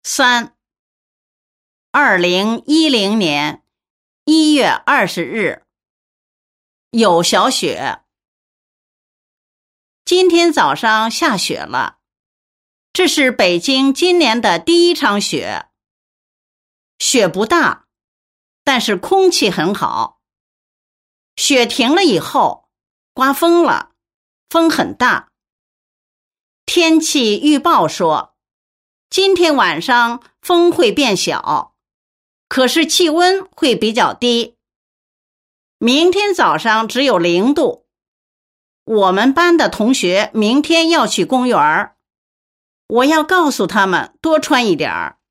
3. 2010年1月20日，有小雪。今天早上下雪了，这是北京今年的第一场雪。雪不大，但是空气很好。雪停了以后，刮风了，风很大。天气预报说，今天晚上风会变小，可是气温会比较低。明天早上只有0度。我们班的同学明天要去公园，我要告诉他们多穿一点儿。